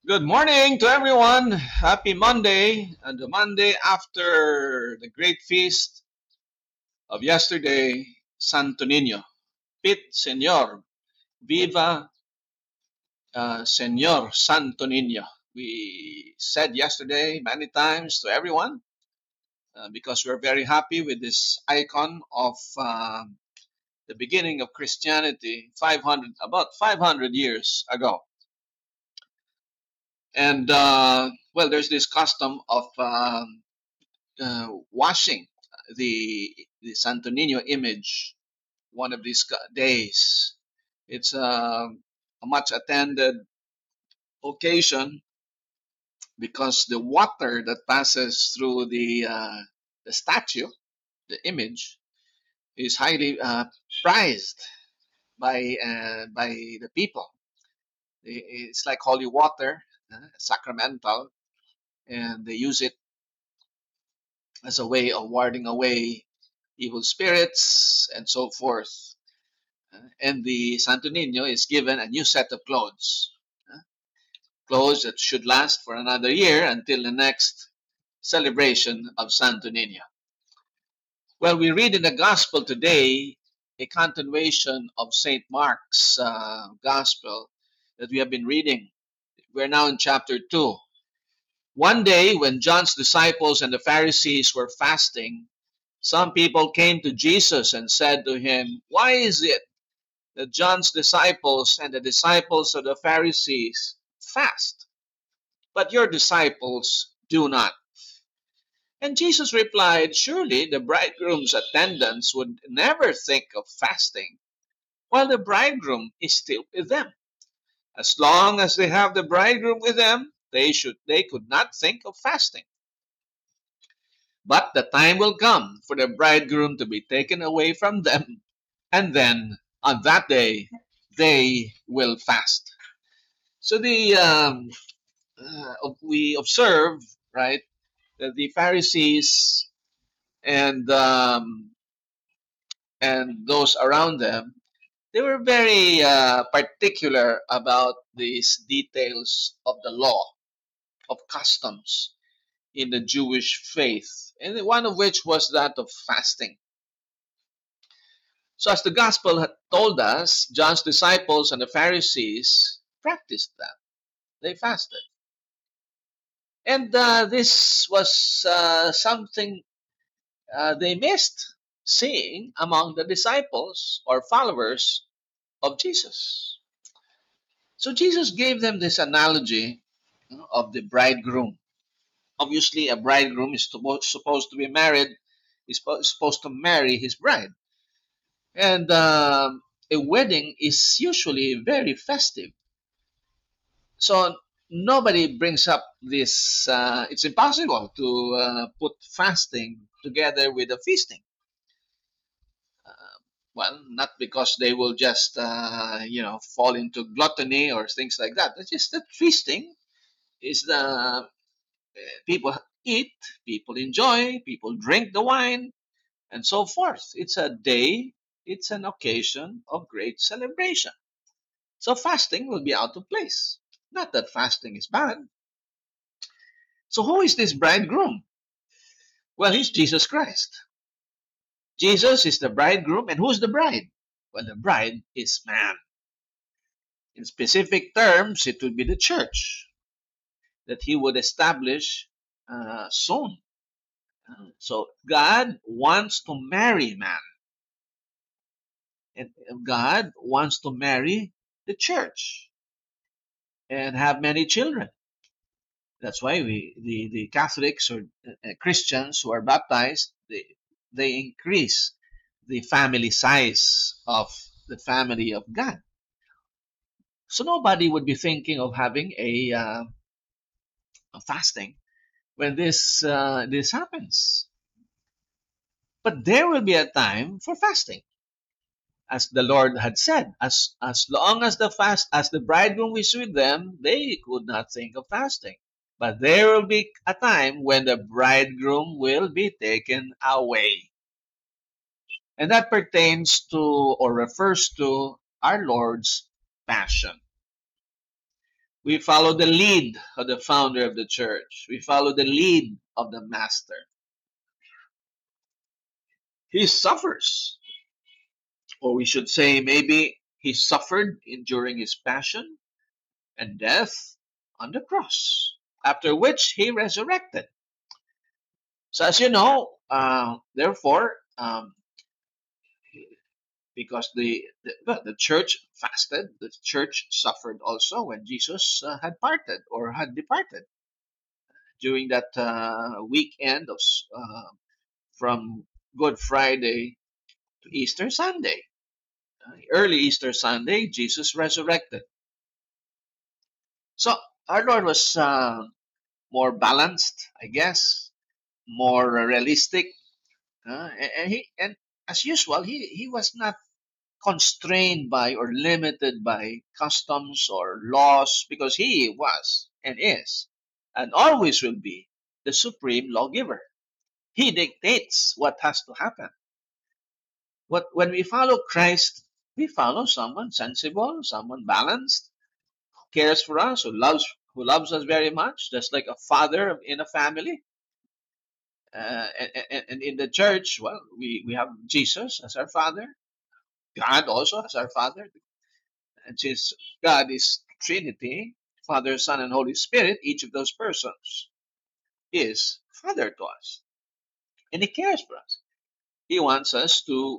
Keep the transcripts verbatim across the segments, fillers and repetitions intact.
Good morning to everyone. Happy Monday, and the Monday after the great feast of yesterday, Santo Niño. Pit Señor, Viva uh, Señor Santo Niño. We said yesterday many times to everyone uh, because we're very happy with this icon of um the beginning of Christianity five hundred about five hundred years ago. And uh, well, there's this custom of um, uh, washing the the Santo Nino image one of these ca- days. It's uh, a much attended occasion because the water that passes through the uh, the statue, the image, is highly uh, prized by uh, by the people. I- It's like holy water, uh, sacramental, and they use it as a way of warding away evil spirits and so forth. Uh, and the Santo Nino is given a new set of clothes, uh, clothes that should last for another year until the next celebration of Santo Nino. Well, we read in the Gospel today a continuation of Saint Mark's uh, Gospel that we have been reading. We're now in chapter two. One day, when John's disciples and the Pharisees were fasting, some people came to Jesus and said to him, "Why is it that John's disciples and the disciples of the Pharisees fast, but your disciples do not?" And Jesus replied, "Surely the bridegroom's attendants would never think of fasting while the bridegroom is still with them. As long as they have the bridegroom with them, they should they could not think of fasting. But the time will come for the bridegroom to be taken away from them, and then on that day they will fast." So the um, uh, we observe, right, that the Pharisees and um, and those around them, they were very uh, particular about these details of the law, of customs in the Jewish faith, and one of which was that of fasting. So, as the gospel had told us, John's disciples and the Pharisees practiced that. They fasted. And uh, this was uh, something uh, they missed seeing among the disciples or followers of Jesus. So Jesus gave them this analogy, you know, of the bridegroom. Obviously, a bridegroom is suppo- supposed to be married, is suppo- supposed to marry his bride. And um, a wedding is usually very festive. So nobody brings up this. Uh, it's impossible to uh, put fasting together with a feasting. Uh, well, not because they will just uh, you know fall into gluttony or things like that. It's just that feasting is the people eat, people enjoy, people drink the wine, and so forth. It's a day. It's an occasion of great celebration. So fasting will be out of place. Not that fasting is bad. So who is this bridegroom? Well, he's Jesus Christ. Jesus is the bridegroom, and who's the bride? Well, the bride is man. In specific terms, it would be the church that he would establish uh, soon. Uh, so God wants to marry man, and God wants to marry the church and have many children. That's why we, the, the Catholics or uh, Christians who are baptized, they, they increase the family size of the family of God. So nobody would be thinking of having a, uh, a fasting when this uh, this happens. But there will be a time for fasting, as the Lord had said. As as long as the fast as the bridegroom is with them, they could not think of fasting. But there will be a time when the bridegroom will be taken away. And that pertains to or refers to our Lord's passion. We follow the lead of the founder of the church. We follow the lead of the master. He suffers, or we should say, maybe he suffered in, during his passion and death on the cross, after which he resurrected. So, as you know, uh, therefore, um, because the, the well, the church fasted, the church suffered also when Jesus uh, had parted or had departed during that uh, weekend of uh, from Good Friday to Easter Sunday. Uh, early Easter Sunday, Jesus resurrected. So our Lord was uh, more balanced, I guess, more realistic, uh, and, and he and as usual, he he was not constrained by or limited by customs or laws because he was and is and always will be the supreme lawgiver. He dictates what has to happen. What when we follow Christ, we follow someone sensible, someone balanced, cares for us, who loves who loves us very much, just like a father in a family. Uh, and, and, and in the church, well, we, we have Jesus as our father, God also as our father. And since God is Trinity, Father, Son, and Holy Spirit, each of those persons is Father to us. And He cares for us. He wants us to,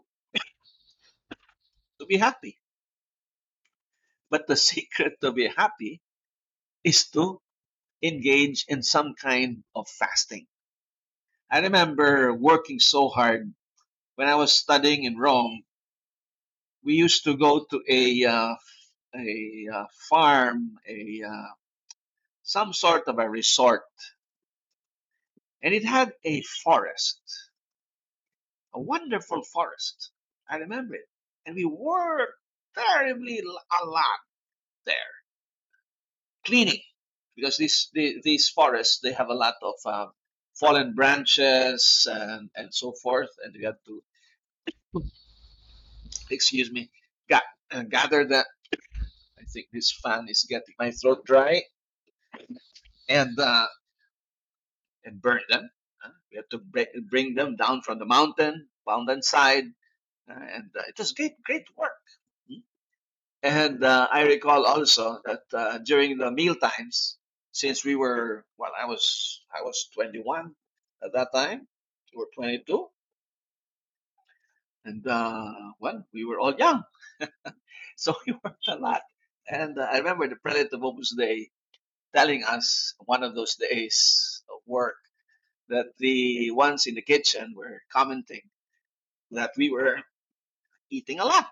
to be happy. But the secret to be happy is to engage in some kind of fasting. I remember working so hard when I was studying in Rome. We used to go to a uh, a uh, farm, a uh, some sort of a resort, and it had a forest, a wonderful forest. I remember it. And we worked terribly a lot there, cleaning, because these the, these forests they have a lot of uh, fallen branches and and so forth, and we have to excuse me, ga- uh, gather that. I think this fan is getting my throat dry, and uh, and burn them. Uh, we have to bring, bring them down from the mountain, mountain side, uh, and uh, it was great, great work. Hmm? And uh, I recall also that uh, during the meal times, since we were well, I was I was twenty-one at that time. We were twenty-two, and uh, well, we were all young, so we worked a lot. And uh, I remember the prelate of Opus Dei telling us one of those days of work that the ones in the kitchen were commenting that we were eating a lot,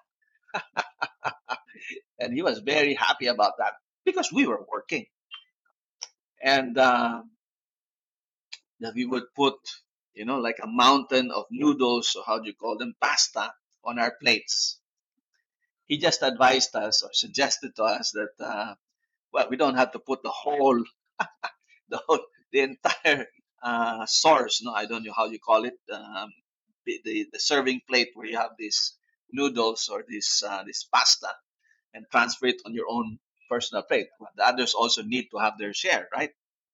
and he was very happy about that because we were working. And uh, that we would put, you know, like a mountain of noodles, or how do you call them, pasta, on our plates. He just advised us or suggested to us that, uh, well, we don't have to put the whole, the whole, the entire uh, source. No, I don't know how you call it, um, the, the the serving plate where you have these noodles or this uh, this pasta, and transfer it on your own personal plate. Well, the others also need to have their share, right?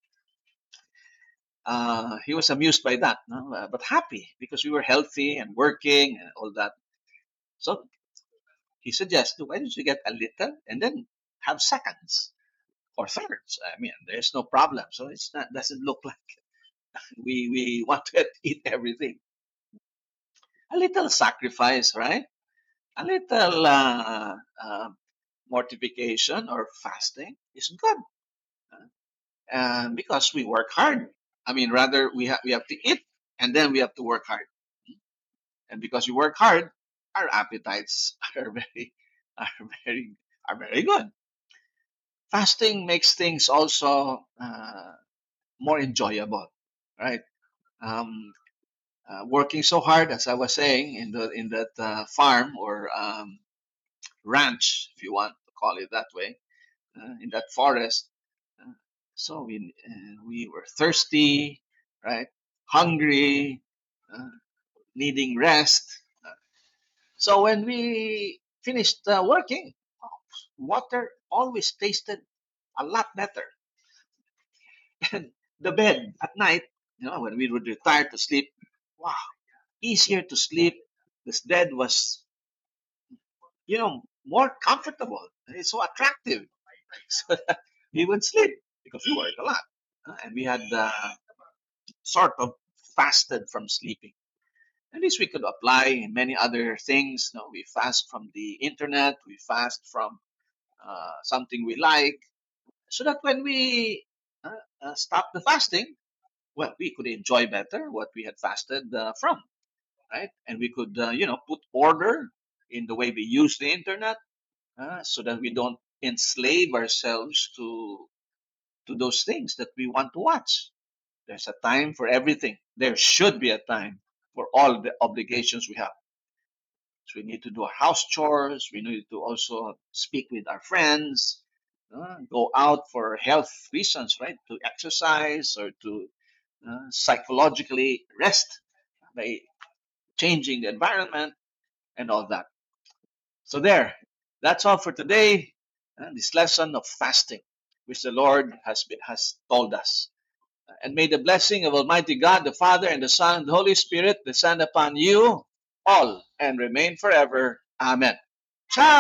Uh, he was amused by that, no? Uh, but happy because we were healthy and working and all that. So he suggested, why don't you get a little and then have seconds or thirds? I mean, there's no problem. So it's not doesn't look like we we want to eat everything. A little sacrifice, right? A little uh, uh, mortification or fasting is good, uh, because we work hard. I mean, rather we have we have to eat and then we have to work hard. And because we work hard, our appetites are very are very are very good. Fasting makes things also uh, more enjoyable, right? Um, uh, working so hard, as I was saying, in the in that uh, farm or um, ranch, if you want to call it that way, uh, in that forest. Uh, so we uh, we were thirsty, right? Hungry, uh, needing rest. Uh, So when we finished uh, working, water always tasted. a lot better. And the bed at night, you know, when we would retire to sleep, wow, easier to sleep. This bed was, you know, more comfortable. It's so attractive. So that we would sleep because we worked a lot. Uh, and we had uh, sort of fasted from sleeping. And this we could apply in many other things. You know, we fast from the internet, we fast from uh, something we like, so that when we uh, uh, stop the fasting, well, we could enjoy better what we had fasted uh, from, right? And we could, uh, you know, put order in the way we use the internet, uh, so that we don't enslave ourselves to to those things that we want to watch. There's a time for everything. There should be a time for all the obligations we have. So we need to do our house chores. We need to also speak with our friends, uh, go out for health reasons, right? To exercise or to uh, psychologically rest by changing the environment and all that. So there, that's all for today. Uh, this lesson of fasting, which the Lord has been, has told us. And may the blessing of Almighty God, the Father, and the Son, and the Holy Spirit descend upon you all and remain forever. Amen. Ciao!